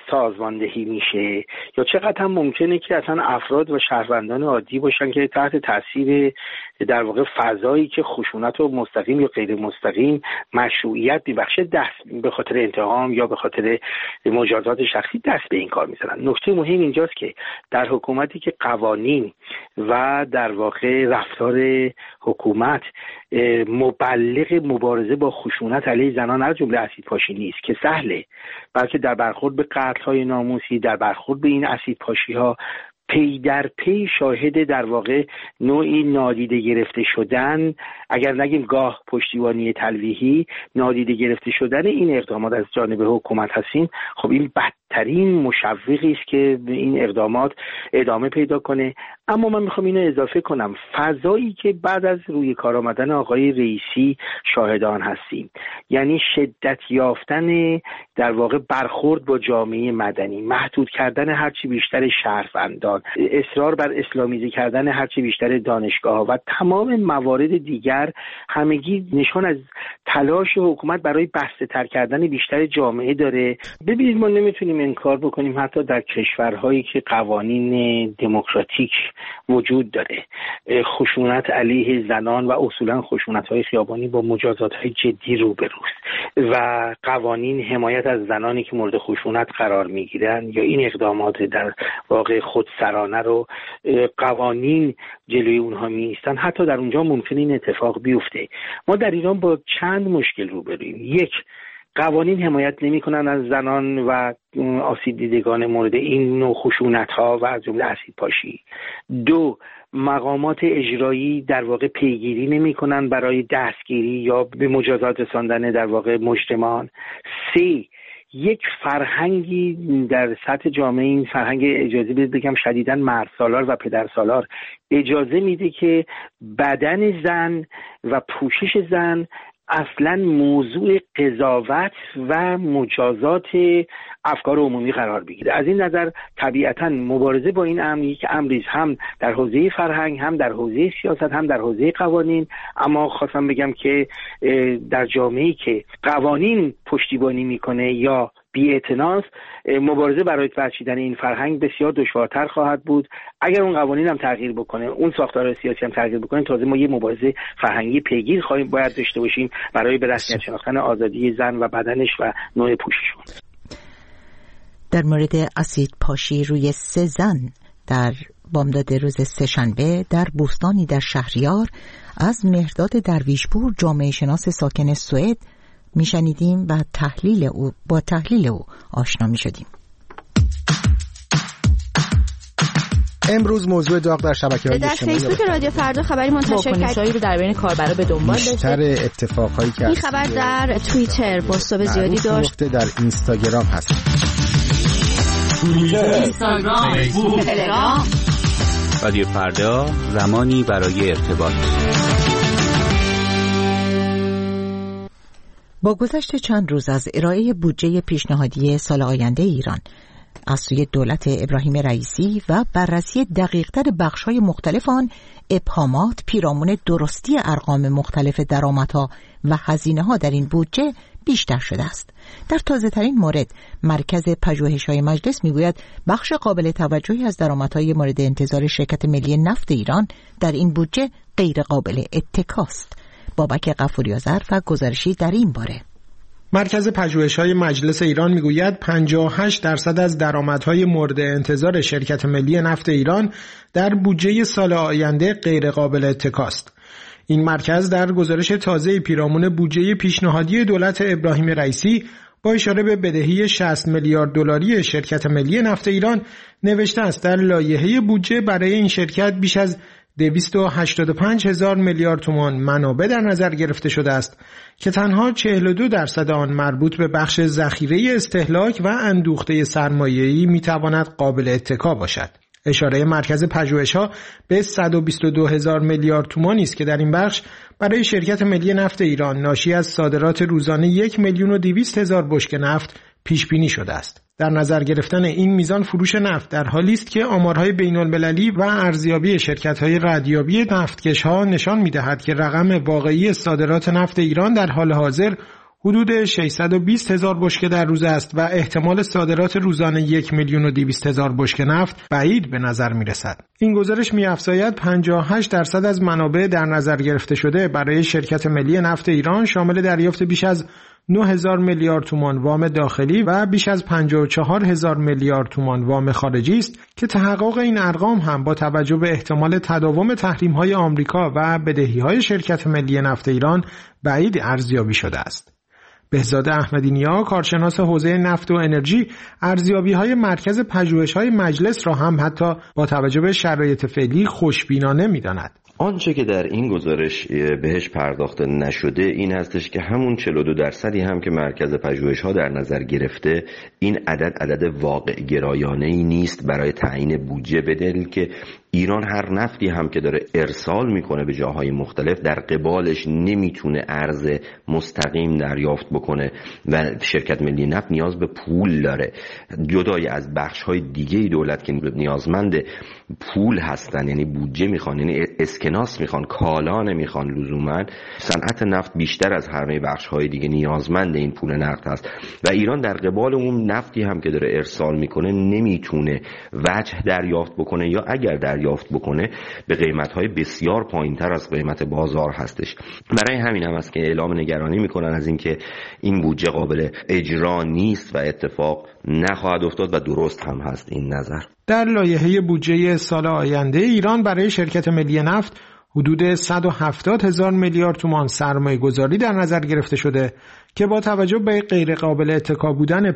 سازماندهی میشه یا چقدر هم ممکنه که اصلا افراد و شهروندان عادی باشن که تحت تاثیر در واقع فضایی که خشونت و مستقیم یا غیر مستقیم مشروعیت میبخشه دست به خاطر انتقام یا به خاطر مجازات شخصی دست به این کار میزنن. نکته مهم اینجاست که در حکومتی که قوانین و در واقع رفتار حکومت مبلغ مبارزه با خشونت علیه زنان از جمله اسیدپاشی نیست که سهله، بلکه در برخورد به قتل‌های ناموسی، در برخورد به این اسیدپاشی‌ها پی در پی شاهد در واقع نوعی نادیده گرفته شدن، اگر نگیم گاه پشتیبانی تلویحی، نادیده گرفته شدن این اقدامات از جانب حکومت هستیم. خب این بدترین مشوقی است که این اقدامات ادامه پیدا کنه. اما من میخوام اینو اضافه کنم، فضایی که بعد از روی کار آمدن آقای رئیسی شاهدان هستیم، یعنی شدت یافتن در واقع برخورد با جامعه مدنی، محدود کردن هرچی بیشتر شهروندان، اصرار بر اسلامیزی کردن هرچی بیشتر دانشگاه‌ها و تمام موارد دیگر، همگی نشان از تلاش حکومت برای بسته‌تر کردن بیشتر جامعه داره. ببینید ما نمیتونیم انکار بکنیم حتی در کشورهایی که قوانین دموکراتیک وجود داره، خشونت علیه زنان و اصولا خشونت‌های خیابانی با مجازات‌های جدی روبروست و قوانین حمایت از زنانی که مورد خشونت قرار میگیرن یا این اقدامات در واقع خودسرانه رو قوانین جلوی اونها میایستن، حتی در اونجا ممکنه این اتفاق بیفته. ما در ایران با چند مشکل روبرویم. یک، قوانین حمایت نمی‌کنن از زنان و آسیب دیدگان مورد این نوع خشونت‌ها و از جمله اسیدپاشی. دو، مقامات اجرایی در واقع پیگیری نمی‌کنن برای دستگیری یا به مجازات رساندن در واقع مجرمان. سه، یک فرهنگی در سطح جامعه، این فرهنگ اجازه بگم شدیداً مردسالار و پدرسالار اجازه میده که بدن زن و پوشش زن اصلا موضوع قضاوت و مجازات افکار عمومی قرار بگیره. از این نظر طبیعتاً مبارزه با این امر یک امری هم در حوزه فرهنگ، هم در حوزه سیاست، هم در حوزه قوانین. اما خواستم بگم که در جامعه‌ای که قوانین پشتیبانی میکنه یا بی‌اعتناست، مبارزه برای برچیدن این فرهنگ بسیار دشوارتر خواهد بود. اگر اون قوانین هم تغییر بکنه، اون ساختار سیاسی هم تغییر بکنه، تازه ما یه مبارزه فرهنگی پیگیر باید داشته باشیم برای به رسمیت شناختن آزادی زن و بدنش و نوع پوششون. در مورد اسیدپاشی روی 3 زن در بامداد روز سه‌شنبه در بوستانی در شهریار از مهرداد درویشپور، جامعه شناس ساکن سوئد میشنیدیم و با تحلیل او آشنا میشدیم. امروز موضوع داغ در شبکه‌های اجتماعی در فیسبوک رادیو فردا خبری منتشر کردیم رو در بین کاربرا به دنبال داشته. بیشتر اتفاقایی که این خبر در توییتر بازتاب زیادی داشت، در اینستاگرام هست. اینستاگرام، تلگرام. رادیو فردا، زمانی برای ارتباط. با گذشت چند روز از ارائه بودجه پیشنهادی سال آینده ایران از سوی دولت ابراهیم رئیسی و بررسی دقیق‌تر بخش‌های مختلف آن، ابهامات پیرامون درستی ارقام مختلف درآمدها و هزینه‌ها در این بودجه بیشتر شده است. در تازه‌ترین مورد، مرکز پژوهش‌های مجلس می‌گوید بخش قابل توجهی از درآمدهای مورد انتظار شرکت ملی نفت ایران در این بودجه غیر قابل اتکاست. بابک غفوری‌آذر و گزارشی در این باره. مرکز پژوهش‌های مجلس ایران میگوید 58% از درآمدهای مورد انتظار شرکت ملی نفت ایران در بودجه سال آینده غیر قابل اتکاست. این مرکز در گزارش تازه پیرامون بودجه پیشنهادی دولت ابراهیم رئیسی با اشاره به بدهی 60 میلیارد دلاری شرکت ملی نفت ایران نوشته است در لایحه بودجه برای این شرکت بیش از 285,000 میلیارد تومان منابع در نظر گرفته شده است که تنها 42% آن مربوط به بخش ذخیره استهلاک و اندوخته سرمایه‌ای میتواند قابل اتکا باشد. اشاره مرکز پژوهش‌ها به 122,000 میلیارد تومانی است که در این بخش برای شرکت ملی نفت ایران ناشی از صادرات روزانه 1,200,000 بشکه نفت پیش بینی شده است. در نظر گرفتن این میزان فروش نفت در حالی است که آمارهای بین‌المللی و ارزیابی شرکت‌های ردیابی نفتکش‌ها نشان می‌دهد که رقم واقعی صادرات نفت ایران در حال حاضر حدود 620,000 بشکه در روز است و احتمال صادرات روزانه 1,200,000 بشکه نفت بعید به نظر می‌رسد. این گزارش می‌افزاید 58% از منابع در نظر گرفته شده برای شرکت ملی نفت ایران شامل دریافت بیش از 9,000 میلیارد تومان وام داخلی و بیش از 54,000 میلیارد تومان وام خارجی است که تحقق این ارقام هم با توجه به احتمال تداوم تحریم‌های آمریکا و بدهی‌های شرکت ملی نفت ایران بعید ارزیابی شده است. بهزاد احمدی‌نیا، کارشناس حوزه نفت و انرژی، ارزیابی‌های مرکز پژوهش‌های مجلس را هم حتی با توجه به شرایط فعلی خوشبینانه می‌داند. آنچه که در این گزارش بهش پرداخته نشده این هستش که همون 42% هم که مرکز پژوهش‌ها در نظر گرفته این عدد واقع گرایانه‌ای نیست برای تعیین بودجه، به دلیل که ایران هر نفتی هم که داره ارسال میکنه به جاهای مختلف در قبالش نمیتونه ارز مستقیم دریافت بکنه و شرکت ملی نفت نیاز به پول داره. جدای از بخش‌های دیگه دولت که نیازمند پول هستن، یعنی بودجه میخوان، یعنی اسکناس میخوان، کالا نمیخوان لزوما، صنعت نفت بیشتر از همه بخش‌های دیگه نیازمند این پول نقد هست و ایران در قبال اون نفتی هم که داره ارسال میکنه نمیتونه وجه دریافت بکنه یا اگر دریافت بکنه به قیمت‌های بسیار پایین‌تر از قیمت بازار هستش. برای همین هم است که اعلام نگرانی میکنن از اینکه این بودجه قابل اجرا نیست و اتفاق نخواهد افتاد و درست هم هست این نظر. در لایحه بودجه سال آینده ایران برای شرکت ملی نفت حدود 170,000 میلیارد تومان سرمایه گذاری در نظر گرفته شده که با توجه به غیر قابل اتکا بودن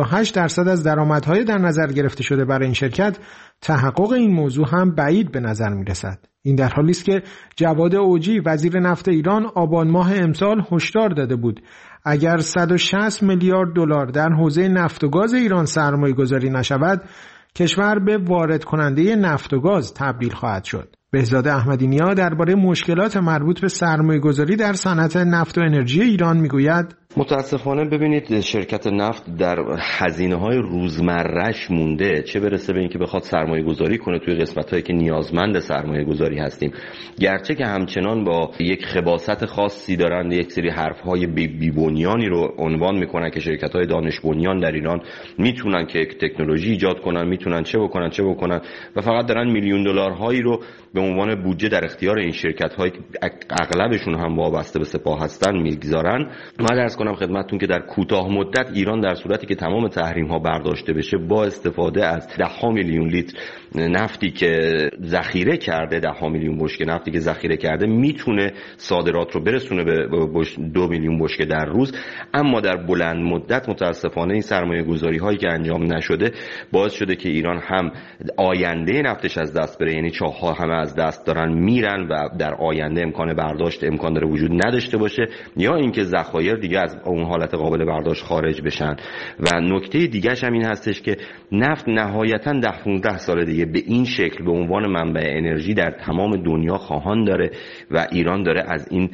58% از درآمدهای در نظر گرفته شده برای این شرکت، تحقق این موضوع هم بعید به نظر می رسد. این در حالی است که جواد اوجی وزیر نفت ایران آبان ماه امسال هشدار داده بود اگر 160 میلیارد دلار در حوزه نفت و گاز ایران سرمایه گذاری نشود، کشور به وارد کننده نفت و گاز تبدیل خواهد شد. بهزاد احمدی‌نیا درباره مشکلات مربوط به سرمایه‌گذاری در صنعت نفت و انرژی ایران میگوید: متاسفانه ببینید شرکت نفت در هزینه‌های روزمره‌اش مونده، چه برسه به اینکه بخواد سرمایه‌گذاری کنه توی قسمت‌هایی که نیازمند سرمایه‌گذاری هستیم. گرچه که همچنان با یک خباثت خاصی دارن یک سری حرف‌های بی‌بنیانی رو عنوان میکنن که شرکت‌های دانش بنیان در ایران میتونن که تکنولوژی ایجاد کنن، میتونن چه بکنن و فقط دارن میلیون دلارهایی رو به عنوان بودجه در اختیار این شرکت‌هایی که اغلبشون هم وابسته به سپاه هستن میگذارن. من عرض کنم خدمتتون که در کوتاه مدت ایران در صورتی که تمام تحریم‌ها برداشته بشه با استفاده از 10 میلیون لیتر نفتی که ذخیره کرده، 10 میلیون بشکه نفتی که ذخیره کرده، میتونه صادرات رو برسونه به 2 میلیون بشکه در روز. اما در بلند مدت متاسفانه این سرمایه‌گذاری هایی که انجام نشده باعث شده که ایران هم آینده نفتش از دست بره، یعنی چاه‌ها همه از دست دارن میرن و در آینده امکان برداشت امکان داره وجود نداشته باشه، یا اینکه ذخایر دیگه از اون حالت قابل برداشت خارج بشن. و نکته دیگه‌ش هم این هستش که نفت نهایتاً 10-15 سال دیگه به این شکل به عنوان منبع انرژی در تمام دنیا خواهان داره و ایران داره از این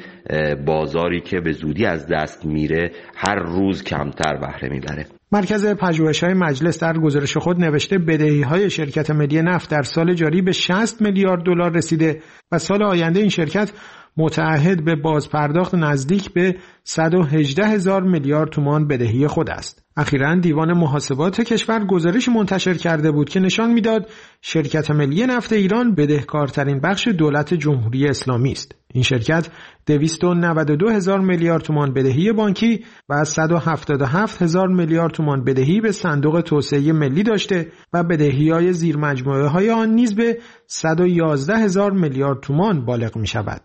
بازاری که به زودی از دست میره هر روز کمتر بهره میبره. مرکز پژوهش‌های مجلس در گزارش خود نوشته بدهی‌های شرکت ملی نفت در سال جاری به 60 میلیارد دلار رسیده و سال آینده این شرکت متعهد به بازپرداخت نزدیک به 118,000 میلیارد تومان بدهی خود است. اخیراً دیوان محاسبات کشور گزارشی منتشر کرده بود که نشان میداد شرکت ملی نفت ایران بدهکارترین بخش دولت جمهوری اسلامی است. این شرکت 292,000 میلیارد تومان بدهی بانکی و 177,000 میلیارد تومان بدهی به صندوق توسعه ملی داشته و بدهی‌های زیر مجموعه‌های آن نیز به 111,000 میلیارد تومان بالغ می‌شود.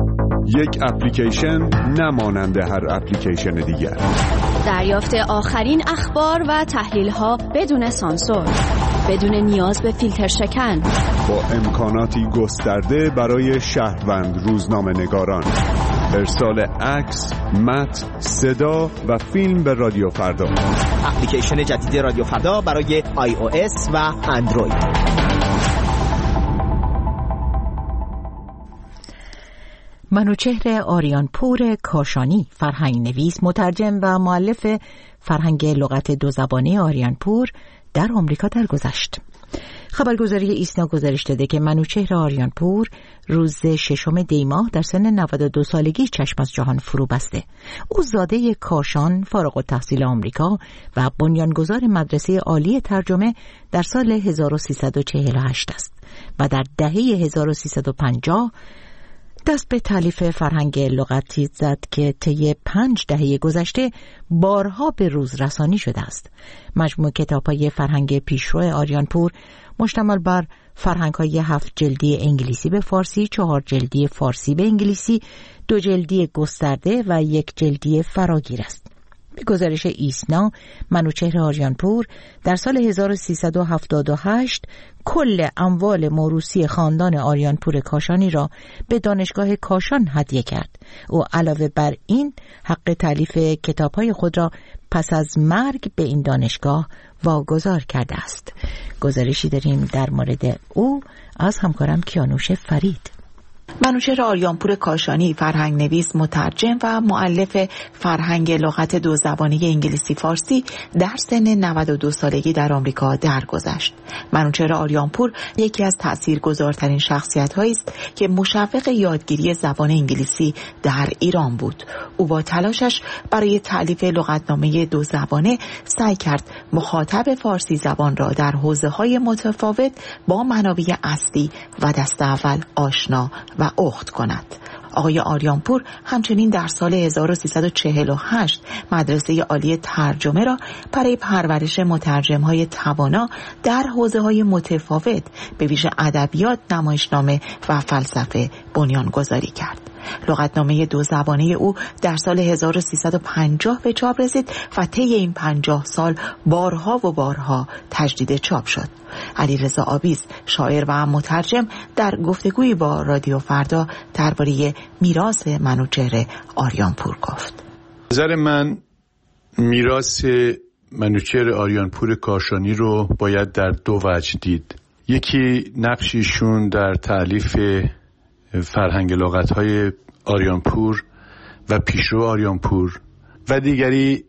یک اپلیکیشن نمانند هر اپلیکیشن دیگر. دریافت آخرین اخبار و تحلیل‌ها بدون سانسور، بدون نیاز به فیلتر شکن، با امکاناتی گسترده برای شهروند روزنامه‌نگاران. ارسال عکس، متن، صدا و فیلم به رادیو فردا. اپلیکیشن جدید رادیو فردا برای iOS و اندروید. منوچهر آریانپور کاشانی، فرهنگ نویس، مترجم و مؤلف فرهنگ لغت دو زبانه آریانپور در آمریکا درگذشت. خبرگزاری ایسنا گزارش داده که منوچهر آریانپور روز 6 دی ماه در سن 92 سالگی چشم از جهان فرو بسته. او زاده کاشان، فارغ التحصیل آمریکا و بنیانگذار مدرسه عالی ترجمه در سال 1348 است و در دهه 1350 دست به تالیف فرهنگ لغتی زد که طی 5 دهه گذشته بارها به روز رسانی شده است. مجموع کتاب‌های فرهنگ پیشرو آریانپور مشتمل بر فرهنگ‌های 7 جلدی انگلیسی به فارسی، 4 جلدی فارسی به انگلیسی، 2 جلدی گسترده و 1 جلدی فراگیر است. به گزارش ایسنا، منوچهر آریانپور در سال 1378 کل اموال موروثی خاندان آریانپور کاشانی را به دانشگاه کاشان هدیه کرد. او علاوه بر این حق تالیف کتاب‌های خود را پس از مرگ به این دانشگاه واگذار کرده است. گزارشی داریم در مورد او از همکارم کیانوش فرید. منوچهر آریانپور کاشانی فرهنگ نویس، مترجم و مؤلف فرهنگ لغت 2 زبانه انگلیسی فارسی در سن 92 سالگی در آمریکا درگذشت. منوچهر آریانپور یکی از تاثیرگذارترین شخصیت‌هایی است که مشوق یادگیری زبان انگلیسی در ایران بود. او با تلاشش برای تألیف لغتنامه 2 زبانه سعی کرد مخاطب فارسی زبان را در حوزه‌های متفاوت با منابع اصلی و دست اول آشنا و اخت کند. آقای آریانپور همچنین در سال 1348 مدرسه عالی ترجمه را برای پرورش مترجم‌های توانا در حوزه‌های متفاوت به ویژه ادبیات، نمایشنامه و فلسفه بنیانگذاری کرد. لغتنامه 2 زبانه او در سال 1350 به چاپ رسید و طی این 50 سال بارها و بارها تجدید چاپ شد. علیرضا آبیز، شاعر و مترجم، در گفتگویی با رادیو فردا درباره میراث منوچهر آریانپور گفت: نظر من میراث منوچهر آریانپور کاشانی رو باید در 2 وجه دید. یکی نقشیشون در تألیف فرهنگ لغت‌های آریانپور و پیشرو آریانپور و دیگری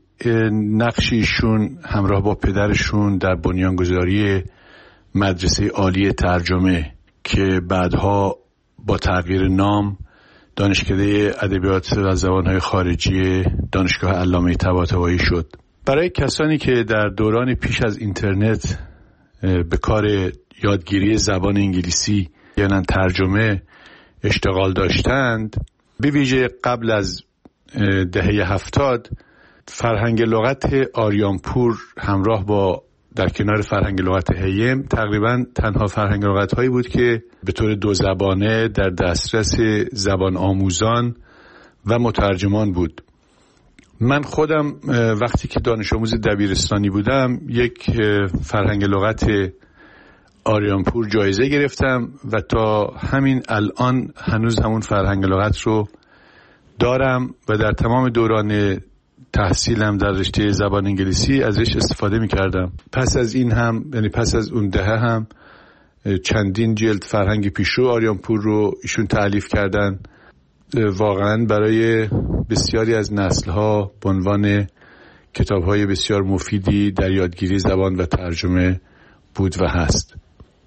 نقشیشون همراه با پدرشون در بنیانگذاری مدرسه عالی ترجمه که بعدها با تغییر نام دانشکده ادبیات و زبان‌های خارجی دانشگاه علامه طباطبایی شد. برای کسانی که در دوران پیش از اینترنت به کار یادگیری زبان انگلیسی یعنی ترجمه اشتغال داشتند، به ویژه قبل از دهه 70 فرهنگ لغت آریانپور همراه با در کنار فرهنگ لغت هیم تقریبا تنها فرهنگ لغت هایی بود که به طور 2 زبانه در دسترس زبان آموزان و مترجمان بود. من خودم وقتی که دانش آموز دبیرستانی بودم یک فرهنگ لغت آریانپور جایزه گرفتم و تا همین الان هنوز همون فرهنگ لغت رو دارم و در تمام دوران تحصیلم در رشته زبان انگلیسی ازش استفاده می کردم. پس از این هم، یعنی پس از اون دهه هم، چندین جلد فرهنگ پیشرو آریانپور رو ایشون تألیف کردن. واقعا برای بسیاری از نسل‌ها به عنوان کتاب‌های بسیار مفیدی در یادگیری زبان و ترجمه بود و هست.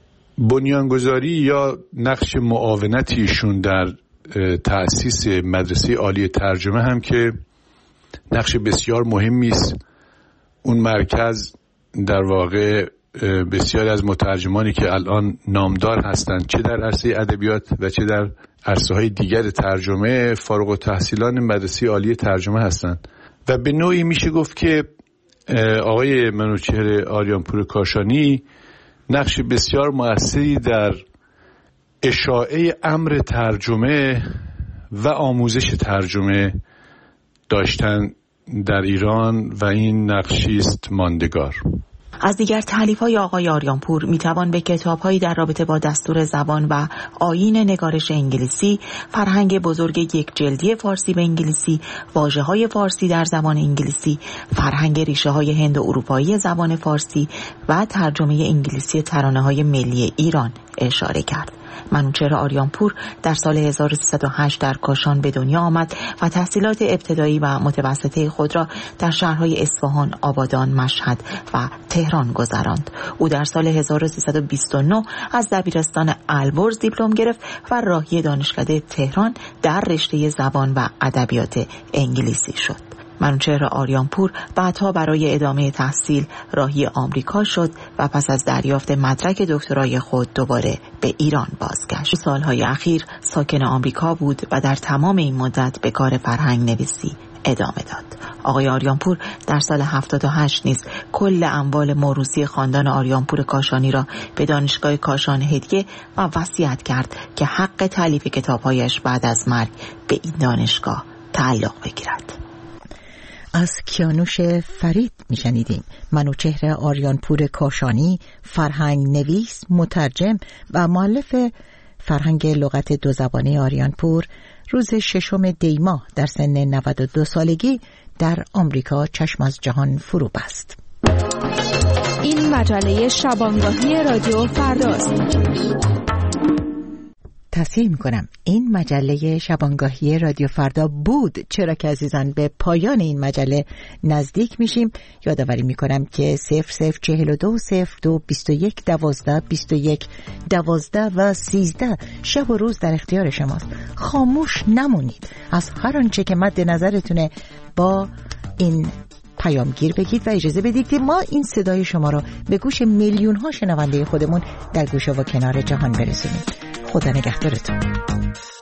بنیانگذاری یا نقش معاونتیشون در تأسیس مدرسه عالی ترجمه هم که نقش بسیار مهمی است. اون مرکز در واقع بسیاری از مترجمانی که الان نامدار هستند، چه در عرصه ادبیات و چه در عرصه‌های دیگر ترجمه، فارغ التحصیلان مدرسه عالی ترجمه هستند و به نوعی میشه گفت که آقای منوچهر آریانپور کاشانی نقش بسیار مؤثری در اشاعه امر ترجمه و آموزش ترجمه داشتن در ایران و این نقشی است ماندگار. از دیگر تألیف‌های آقای آریانپور میتوان به کتاب‌هایی در رابطه با دستور زبان و آیین نگارش انگلیسی، فرهنگ بزرگ 1 جلدی فارسی به انگلیسی، واژه‌های فارسی در زبان انگلیسی، فرهنگ ریشه‌های هند و اروپایی زبان فارسی و ترجمه انگلیسی ترانه‌های ملی ایران اشاره کرد. منوچهر آریانپور در سال 1308 در کاشان به دنیا آمد و تحصیلات ابتدایی و متوسطه خود را در شهرهای اصفهان، آبادان، مشهد و تهران گذراند. او در سال 1329 از دبیرستان البرز دیپلم گرفت و راهی دانشکده تهران در رشته زبان و ادبیات انگلیسی شد. منوچهر آریانپور بعدها برای ادامه تحصیل راهی آمریکا شد و پس از دریافت مدرک دکترای خود دوباره به ایران بازگشت. سالهای اخیر ساکن آمریکا بود و در تمام این مدت به کار فرهنگ نویسی ادامه داد. آقای آریانپور در سال 78 نیز کل اموال موروثی خاندان آریانپور کاشانی را به دانشگاه کاشان هدیه و وصیت کرد که حق تالیف کتاب‌هایش بعد از مرگ به این دانشگاه تعلق بگیرد. از کیانوش فرید میشنیدیم. منوچهر آریانپور کاشانی، فرهنگ نویس، مترجم و مؤلف فرهنگ لغت دو زبانه آریانپور، روز 6 دی ماه در سن 92 سالگی در آمریکا چشم از جهان فرو بست. این مجله شبانگاهی رادیو فرداست. تصحیح میکنم این مجله شبانگاهی رادیو فردا بود، چرا که عزیزان به پایان این مجله نزدیک میشیم. یادآوری میکنم که 0042 02 21 12 21 12 و 13 شب و روز در اختیار شماست. خاموش نمونید، از هر آنچه که مد نظرتونه با این پیامگیر بگید و اجازه بدید که ما این صدای شما رو به گوش میلیون ها شنونده خودمون در گوشه و کنار جهان برسونیم. خدا نگهدارتون.